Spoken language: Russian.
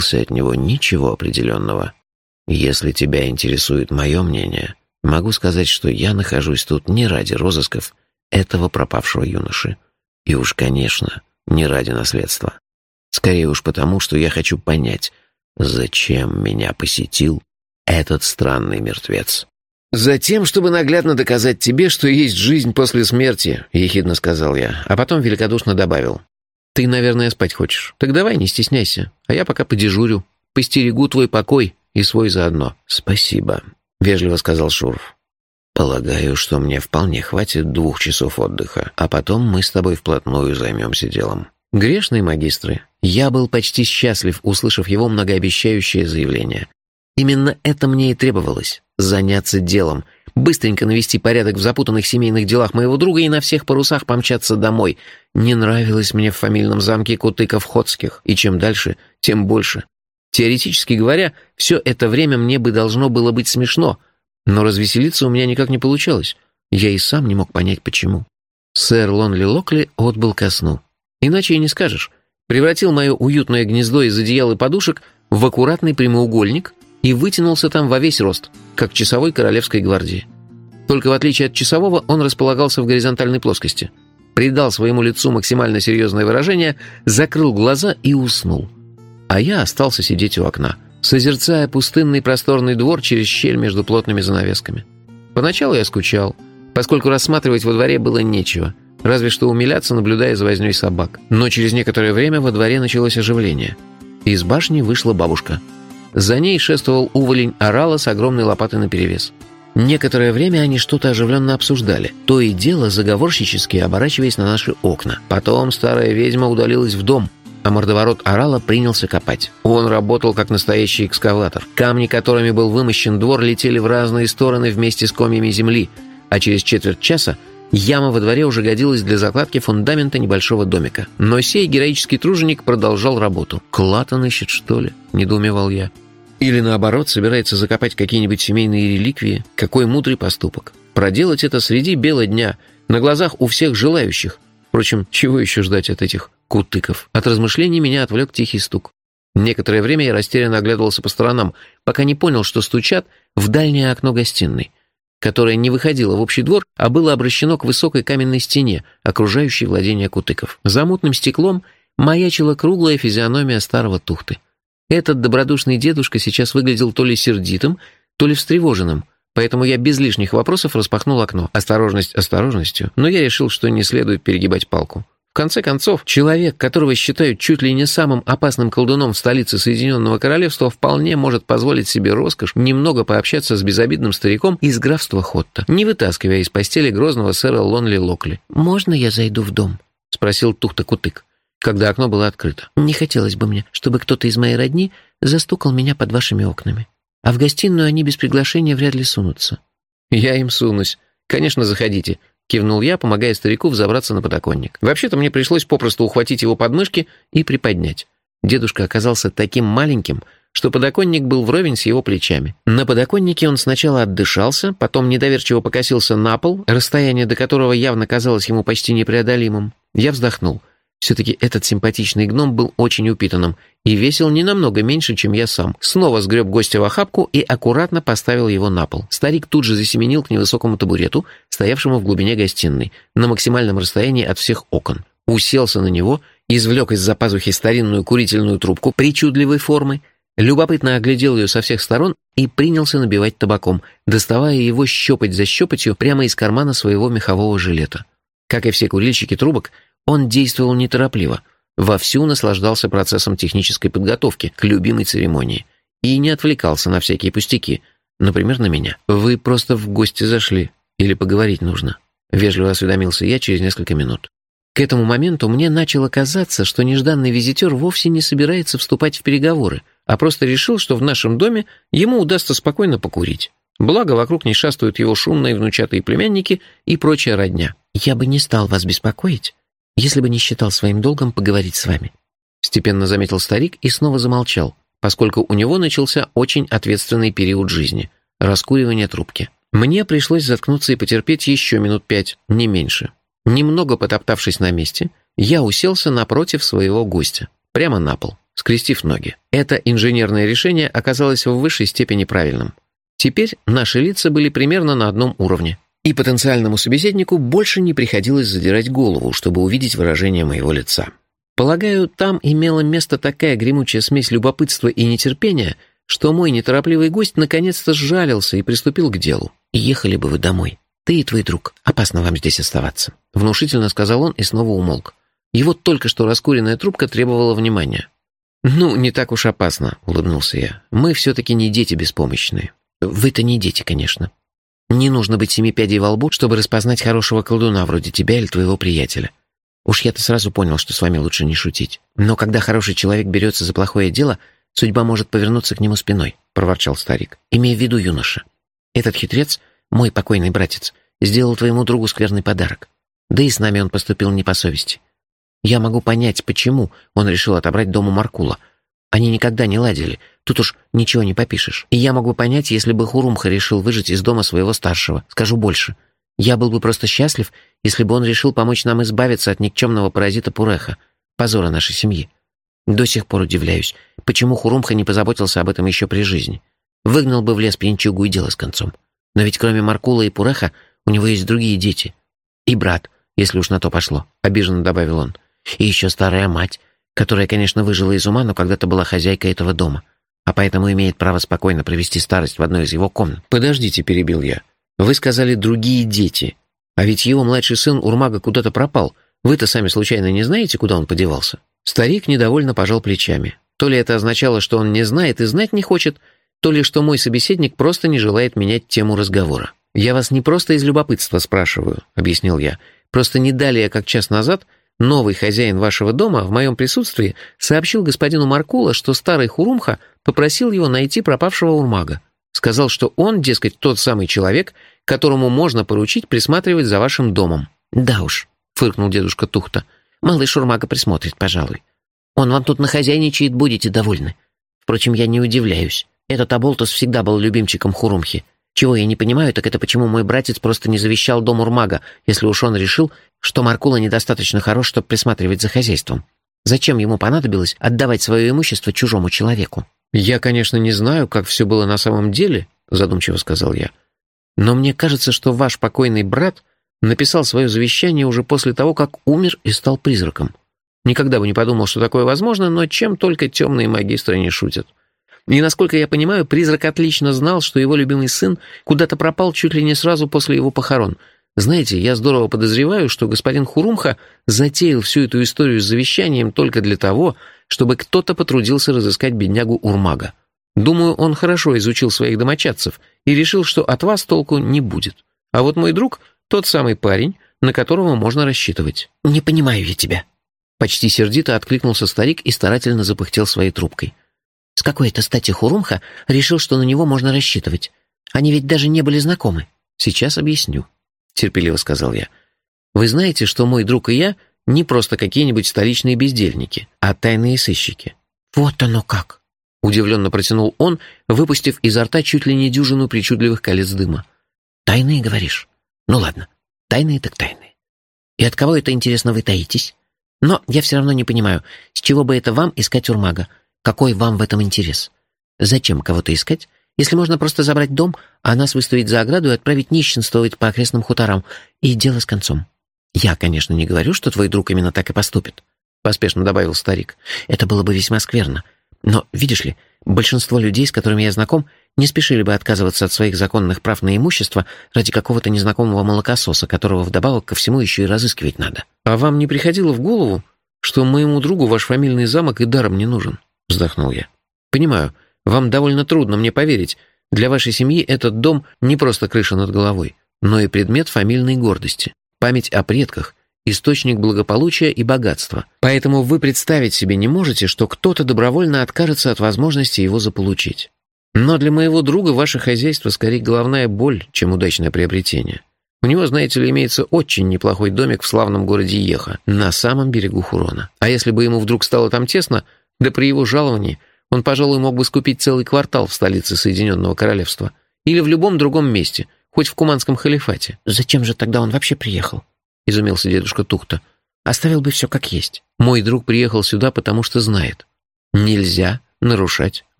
от него ничего определенного. Если тебя интересует мое мнение, могу сказать, что я нахожусь тут не ради розысков этого пропавшего юноши. И уж, конечно, не ради наследства. Скорее уж потому, что я хочу понять, зачем меня посетил этот странный мертвец. «Затем, чтобы наглядно доказать тебе, что есть жизнь после смерти», — ехидно сказал я, а потом великодушно добавил. «Ты, наверное, спать хочешь. Так давай, не стесняйся, а я пока подежурю, постерегу твой покой и свой заодно». «Спасибо», — вежливо сказал Шурф. «Полагаю, что мне вполне хватит 2 часов отдыха, а потом мы с тобой вплотную займемся делом». Грешные магистры. Я был почти счастлив, услышав его многообещающее заявление. Именно это мне и требовалось — заняться делом, быстренько навести порядок в запутанных семейных делах моего друга и на всех парусах помчаться домой. Не нравилось мне в фамильном замке Кутыков-Ходских, и чем дальше, тем больше. Теоретически говоря, все это время мне бы должно было быть смешно, но развеселиться у меня никак не получалось. Я и сам не мог понять, почему. Сэр Лонли Локли отбыл ко сну. Иначе и не скажешь. Превратил мое уютное гнездо из одеял и подушек в аккуратный прямоугольник и вытянулся там во весь рост, как часовой королевской гвардии. Только в отличие от часового, он располагался в горизонтальной плоскости. Придал своему лицу максимально серьезное выражение, закрыл глаза и уснул. А я остался сидеть у окна, созерцая пустынный просторный двор через щель между плотными занавесками. Поначалу я скучал, поскольку рассматривать во дворе было нечего, разве что умиляться, наблюдая за вознёй собак. Но через некоторое время во дворе началось оживление. Из башни вышла бабушка. За ней шествовал уволень орала с огромной лопатой наперевес. Некоторое время они что-то оживленно обсуждали, то и дело заговорщически оборачиваясь на наши окна. Потом старая ведьма удалилась в дом, а мордоворот орала принялся копать. Он работал как настоящий экскаватор. Камни, которыми был вымощен двор, летели в разные стороны вместе с комьями земли, а через четверть часа яма во дворе уже годилась для закладки фундамента небольшого домика. Но сей героический труженик продолжал работу. «Клад он ищет, что ли?» — недоумевал я. Или, наоборот, собирается закопать какие-нибудь семейные реликвии? Какой мудрый поступок. Проделать это среди бела дня, на глазах у всех желающих. Впрочем, чего еще ждать от этих кутыков? От размышлений меня отвлек тихий стук. Некоторое время я растерянно оглядывался по сторонам, пока не понял, что стучат в дальнее окно гостиной, которое не выходило в общий двор, а было обращено к высокой каменной стене, окружающей владения кутыков. За мутным стеклом маячила круглая физиономия старого тухты. Этот добродушный дедушка сейчас выглядел то ли сердитым, то ли встревоженным, поэтому я без лишних вопросов распахнул окно. Осторожность осторожностью, но я решил, что не следует перегибать палку. В конце концов, человек, которого считают чуть ли не самым опасным колдуном в столице Соединенного Королевства, вполне может позволить себе роскошь немного пообщаться с безобидным стариком из графства Хотта, не вытаскивая из постели грозного сэра Лонли Локли. «Можно я зайду в дом?» — спросил Тухта-Кутык, когда окно было открыто. «Не хотелось бы мне, чтобы кто-то из моей родни застукал меня под вашими окнами. А в гостиную они без приглашения вряд ли сунутся». «Я им сунусь. Конечно, заходите», — кивнул я, помогая старику взобраться на подоконник. Вообще-то мне пришлось попросту ухватить его подмышки и приподнять. Дедушка оказался таким маленьким, что подоконник был вровень с его плечами. На подоконнике он сначала отдышался, потом недоверчиво покосился на пол, расстояние до которого явно казалось ему почти непреодолимым. Я вздохнул. Все-таки этот симпатичный гном был очень упитанным и весил не намного меньше, чем я сам. Снова сгреб гостя в охапку и аккуратно поставил его на пол. Старик тут же засеменил к невысокому табурету, стоявшему в глубине гостиной, на максимальном расстоянии от всех окон. Уселся на него, извлек из-за пазухи старинную курительную трубку причудливой формы, любопытно оглядел ее со всех сторон и принялся набивать табаком, доставая его щепоть за щепотью прямо из кармана своего мехового жилета. Как и все курильщики трубок, он действовал неторопливо, вовсю наслаждался процессом технической подготовки к любимой церемонии и не отвлекался на всякие пустяки, например, на меня. «Вы просто в гости зашли или поговорить нужно?» — вежливо осведомился я через несколько минут. К этому моменту мне начало казаться, что нежданный визитер вовсе не собирается вступать в переговоры, а просто решил, что в нашем доме ему удастся спокойно покурить. Благо, вокруг не шастают его шумные внучатые племянники и прочая родня. «Я бы не стал вас беспокоить, если бы не считал своим долгом поговорить с вами», — степенно заметил старик и снова замолчал, поскольку у него начался очень ответственный период жизни — раскуривание трубки. Мне пришлось заткнуться и потерпеть еще минут 5, не меньше. Немного потоптавшись на месте, я уселся напротив своего гостя, прямо на пол. скрестив ноги. Это инженерное решение оказалось в высшей степени правильным. Теперь наши лица были примерно на одном уровне, и потенциальному собеседнику больше не приходилось задирать голову, чтобы увидеть выражение моего лица. Полагаю, там имела место такая гремучая смесь любопытства и нетерпения, что мой неторопливый гость наконец-то сжалился и приступил к делу. «Ехали бы вы домой. Ты и твой друг. Опасно вам здесь оставаться», — внушительно сказал он и снова умолк. Его только что раскуренная трубка требовала внимания. «Ну, не так уж опасно», — улыбнулся я. «Мы все-таки не дети беспомощные». «Вы-то не дети, конечно. Не нужно быть 7 пядей во лбу, чтобы распознать хорошего колдуна вроде тебя или твоего приятеля. Уж я-то сразу понял, что с вами лучше не шутить. Но когда хороший человек берется за плохое дело, судьба может повернуться к нему спиной», — проворчал старик. «Имей в виду, юноша, этот хитрец, мой покойный братец, сделал твоему другу скверный подарок. Да и с нами он поступил не по совести. Я могу понять, почему он решил отобрать дом у Маркула. Они никогда не ладили, тут уж ничего не попишешь. И я могу понять, если бы Хурумха решил выжить из дома своего старшего. Скажу больше. Я был бы просто счастлив, если бы он решил помочь нам избавиться от никчемного паразита Пуреха, позора нашей семьи. До сих пор удивляюсь, почему Хурумха не позаботился об этом еще при жизни. Выгнал бы в лес пьянчугу и дело с концом. Но ведь кроме Маркула и Пуреха у него есть другие дети. И брат, если уж на то пошло, — обиженно добавил он. И еще старая мать, которая, конечно, выжила из ума, но когда-то была хозяйкой этого дома, а поэтому имеет право спокойно провести старость в одной из его комнат. «Подождите», — перебил я. «Вы сказали «другие дети», а ведь его младший сын Урмага куда-то пропал. Вы-то сами случайно не знаете, куда он подевался?» Старик недовольно пожал плечами. То ли это означало, что он не знает и знать не хочет, то ли что мой собеседник просто не желает менять тему разговора. «Я вас не просто из любопытства спрашиваю», — объяснил я. «Просто не далее, как час назад, новый хозяин вашего дома в моем присутствии сообщил господину Маркула, что старый Хурумха попросил его найти пропавшего Урмага. Сказал, что он, дескать, тот самый человек, которому можно поручить присматривать за вашим домом». «Да уж», — фыркнул дедушка Тухта, — «малыш Урмага присмотрит, пожалуй. Он вам тут нахозяйничает, будете довольны. Впрочем, я не удивляюсь. Этот Аболтус всегда был любимчиком Хурумхи. Чего я не понимаю, так это почему мой братец просто не завещал дом Урмага, если уж он решил, что Маркула недостаточно хорош, чтобы присматривать за хозяйством. Зачем ему понадобилось отдавать свое имущество чужому человеку?» «Я, конечно, не знаю, как все было на самом деле», — задумчиво сказал я. «Но мне кажется, что ваш покойный брат написал свое завещание уже после того, как умер и стал призраком. Никогда бы не подумал, что такое возможно, но чем только темные магистры не шутят. И, насколько я понимаю, призрак отлично знал, что его любимый сын куда-то пропал чуть ли не сразу после его похорон. Знаете, я здорово подозреваю, что господин Хурумха затеял всю эту историю с завещанием только для того, чтобы кто-то потрудился разыскать беднягу Урмага. Думаю, он хорошо изучил своих домочадцев и решил, что от вас толку не будет. А вот мой друг — тот самый парень, на которого можно рассчитывать». «Не понимаю я тебя», — почти сердито откликнулся старик и старательно запыхтел своей трубкой. «С какой это стати Хурумха решил, что на него можно рассчитывать? Они ведь даже не были знакомы». «Сейчас объясню», — терпеливо сказал я. «Вы знаете, что мой друг и я не просто какие-нибудь столичные бездельники, а тайные сыщики». «Вот оно как!» — удивленно протянул он, выпустив изо рта чуть ли не дюжину причудливых колец дыма. «Тайные, говоришь? Ну ладно, тайные так тайные. И от кого это, интересно, вы таитесь? Но я все равно не понимаю, с чего бы это вам искать Урмага? Какой вам в этом интерес? Зачем кого-то искать, если можно просто забрать дом, а нас выставить за ограду и отправить нищенствовать по окрестным хуторам, и дело с концом? Я, конечно, не говорю, что твой друг именно так и поступит», — поспешно добавил старик. «Это было бы весьма скверно. Но, видишь ли, большинство людей, с которыми я знаком, не спешили бы отказываться от своих законных прав на имущество ради какого-то незнакомого молокососа, которого вдобавок ко всему еще и разыскивать надо». «А вам не приходило в голову, что моему другу ваш фамильный замок и даром не нужен?» — вздохнул я. «Понимаю, вам довольно трудно мне поверить. Для вашей семьи этот дом не просто крыша над головой, но и предмет фамильной гордости, память о предках, источник благополучия и богатства. Поэтому вы представить себе не можете, что кто-то добровольно откажется от возможности его заполучить. Но для моего друга ваше хозяйство скорее головная боль, чем удачное приобретение. У него, знаете ли, имеется очень неплохой домик в славном городе Еха, на самом берегу Хурона. А если бы ему вдруг стало там тесно, да при его жаловании он, пожалуй, мог бы скупить целый квартал в столице Соединенного Королевства или в любом другом месте, хоть в Куманском халифате». «Зачем же тогда он вообще приехал?» — изумился дедушка Тухта. «Оставил бы все как есть». «Мой друг приехал сюда, потому что знает. Нельзя нарушать